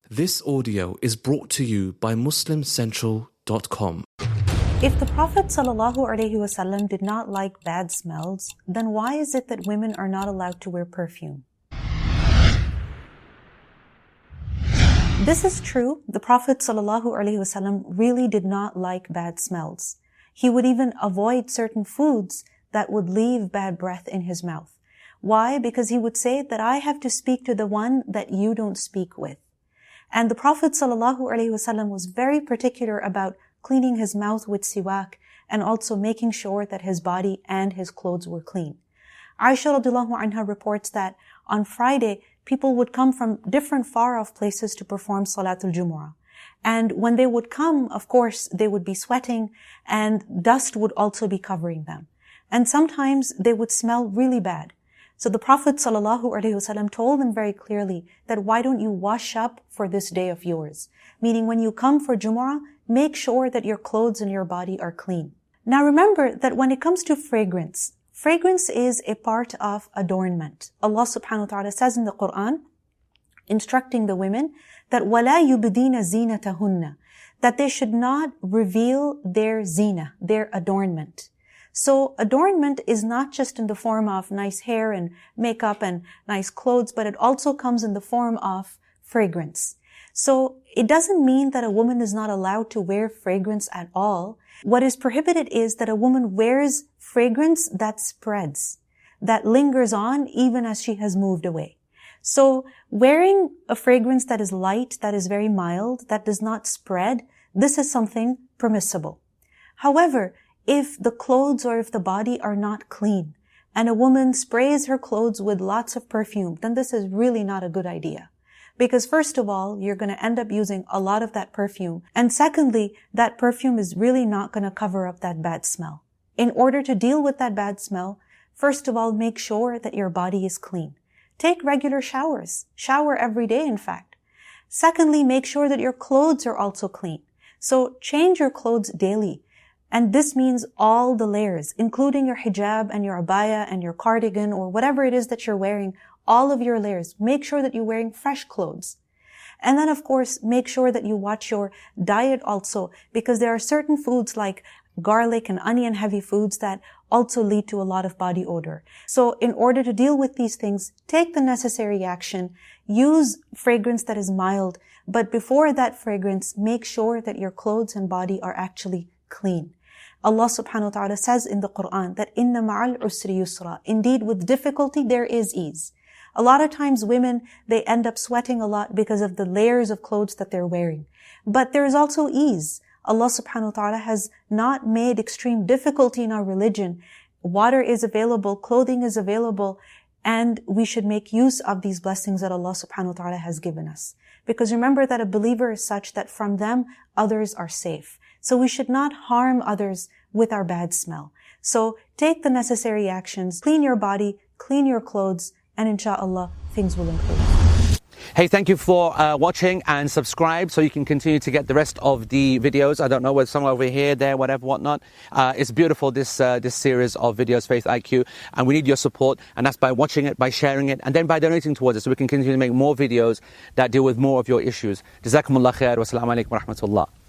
This audio is brought to you by MuslimCentral.com. If the Prophet ﷺ did not like bad smells, then why is it that women are not allowed to wear perfume? This is true. The Prophet ﷺ really did not like bad smells. He would even avoid certain foods that would leave bad breath in his mouth. Why? Because he would say that I have to speak to the one that you don't speak with. And the Prophet ﷺ was very particular about cleaning his mouth with siwak and also making sure that his body and his clothes were clean. Aisha radiallahu anha reports that on Friday, people would come from different far-off places to perform Salatul Jumu'ah. And when they would come, of course, they would be sweating and dust would also be covering them. And sometimes they would smell really bad. So the Prophet ﷺ told them very clearly that why don't you wash up for this day of yours? Meaning when you come for Jumu'ah, make sure that your clothes and your body are clean. Now remember that when it comes to fragrance, fragrance is a part of adornment. Allah subhanahu wa ta'ala says in the Quran, instructing the women that وَلَا يُبْدِينَ زِينَتَهُنَّ, that they should not reveal their zina, their adornment. So adornment is not just in the form of nice hair and makeup and nice clothes, but it also comes in the form of fragrance. So it doesn't mean that a woman is not allowed to wear fragrance at all. What is prohibited is that a woman wears fragrance that spreads, that lingers on even as she has moved away. So wearing a fragrance that is light, that is very mild, that does not spread, this is something permissible. However, if the clothes or if the body are not clean and a woman sprays her clothes with lots of perfume, then this is really not a good idea. Because first of all, you're going to end up using a lot of that perfume. And secondly, that perfume is really not going to cover up that bad smell. In order to deal with that bad smell, first of all, make sure that your body is clean. Take regular showers. Shower every day, in fact. Secondly, make sure that your clothes are also clean. So change your clothes daily. And this means all the layers, including your hijab and your abaya and your cardigan or whatever it is that you're wearing, all of your layers. Make sure that you're wearing fresh clothes. And then, of course, make sure that you watch your diet also, because there are certain foods like garlic and onion heavy foods that also lead to a lot of body odor. So in order to deal with these things, take the necessary action, use fragrance that is mild, but before that fragrance, make sure that your clothes and body are actually clean. Allah subhanahu wa ta'ala says in the Quran that إِنَّ مَعَ الْعُسْرِ يُسْرًا. Indeed, with difficulty there is ease. A lot of times women, they end up sweating a lot because of the layers of clothes that they're wearing. But there is also ease. Allah subhanahu wa ta'ala has not made extreme difficulty in our religion. Water is available, clothing is available, and we should make use of these blessings that Allah subhanahu wa ta'ala has given us. Because remember that a believer is such that from them, others are safe. So we should not harm others with our bad smell. So take the necessary actions, clean your body, clean your clothes, and inshallah, things will improve. Hey, thank you for watching and subscribe so you can continue to get the rest of the videos. I don't know, whether somewhere over here, there, whatever, whatnot. It's beautiful, this series of videos, Faith IQ, and we need your support, and that's by watching it, by sharing it, and then by donating towards it so we can continue to make more videos that deal with more of your issues. Jazakumullah khair wa assalamu alaikum wa rahmatullah.